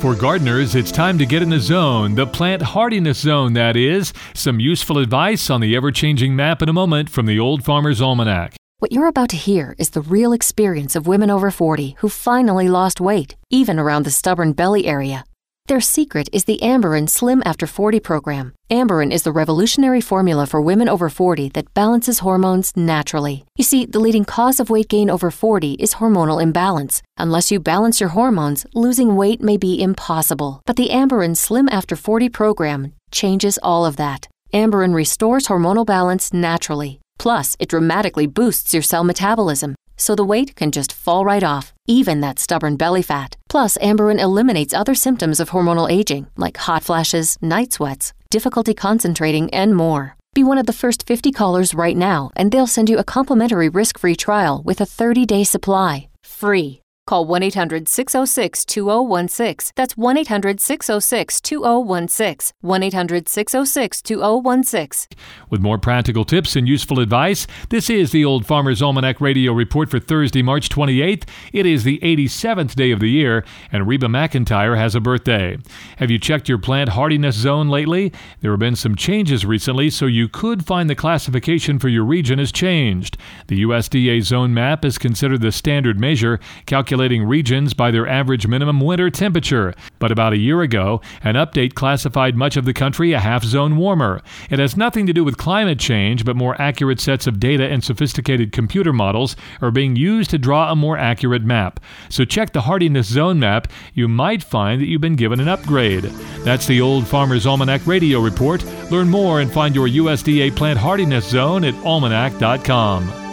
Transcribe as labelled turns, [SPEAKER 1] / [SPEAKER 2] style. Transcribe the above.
[SPEAKER 1] For gardeners, it's time to get in the zone, the plant hardiness zone, that is. Some useful advice on the ever-changing map in a moment from the Old Farmer's Almanac.
[SPEAKER 2] What you're about to hear is the real experience of women over 40 who finally lost weight, even around the stubborn belly area. Their secret is the Amberen Slim After 40 program. Amberen is the revolutionary formula for women over 40 that balances hormones naturally. You see, the leading cause of weight gain over 40 is hormonal imbalance. Unless you balance your hormones, losing weight may be impossible. But the Amberen Slim After 40 program changes all of that. Amberen restores hormonal balance naturally. Plus, it dramatically boosts your cell metabolism, so the weight can just fall right off, even that stubborn belly fat. Plus, Amberen eliminates other symptoms of hormonal aging, like hot flashes, night sweats, difficulty concentrating, and more. Be one of the first 50 callers right now, and they'll send you a complimentary risk-free trial with a 30-day supply. Free. Call 1-800-606-2016. That's 1-800-606-2016. 1-800-606-2016.
[SPEAKER 1] With more practical tips and useful advice, this is the Old Farmer's Almanac Radio Report for Thursday, March 28th. It is the 87th day of the year, and Reba McEntire has a birthday. Have you checked your plant hardiness zone lately? There have been some changes recently, so you could find the classification for your region has changed. The USDA zone map is considered the standard measure, calculating regions by their average minimum winter temperature. But about a year ago, an update classified much of the country a half zone warmer. It has nothing to do with climate change, but more accurate sets of data and sophisticated computer models are being used to draw a more accurate map. So check the hardiness zone map. You might find that you've been given an upgrade. That's the Old Farmer's Almanac Radio Report. Learn more and find your USDA plant hardiness zone at almanac.com.